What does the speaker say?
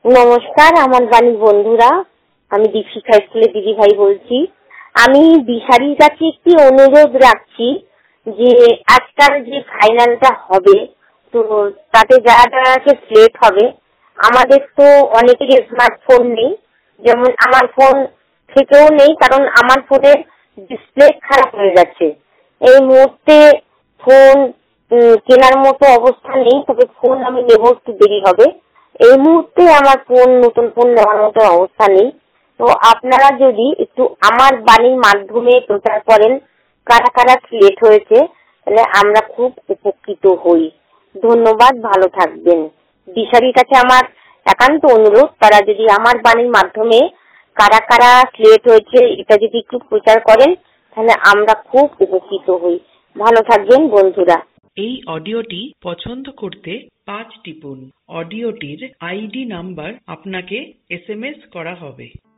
নমস্কার আমার বাণীর বন্ধুরা, আমি দীপশিখা স্কুলের দিদিভাই বলছি। আমি দিশারির কাছে একটি অনুরোধ রাখছি যে আজকাল যে ফাইনালটা হবে তো তাতে যারা যারা সিলেক্ট হবে, আমাদের তো অনেকেরই স্মার্টফোন নেই, যেমন আমার ফোন থেকেও নেই, কারণ আমার ফোনের ডিসপ্লে খারাপ হয়ে গেছে। এই মুহূর্তে ফোন কেনার মতো অবস্থা নেই, তবে ফোন আমি নেব, একটু দেরি হবে। এই মুহূর্তে আমার নতুন ফোন নেওয়ার মতো অবস্থা নেই। তো আপনারা যদি একটু আমার বাণীর মাধ্যমে প্রচার করেন কারা কারা সিলেক্ট হয়েছে, তাহলে আমরা খুব উপকৃত হই। ধন্যবাদ, ভালো থাকবেন। দিশারির কাছে আমার একান্ত অনুরোধ, তারা যদি আমার বাণীর মাধ্যমে কারা কারা সিলেক্ট হয়েছে এটা যদি একটু প্রচার করেন, তাহলে আমরা খুব উপকৃত হই। ভালো থাকবেন বন্ধুরা। এই অডিওটি পছন্দ করতে 5 টিপুন। অডিওটির আইডি নাম্বার আপনাকে SMS করা হবে।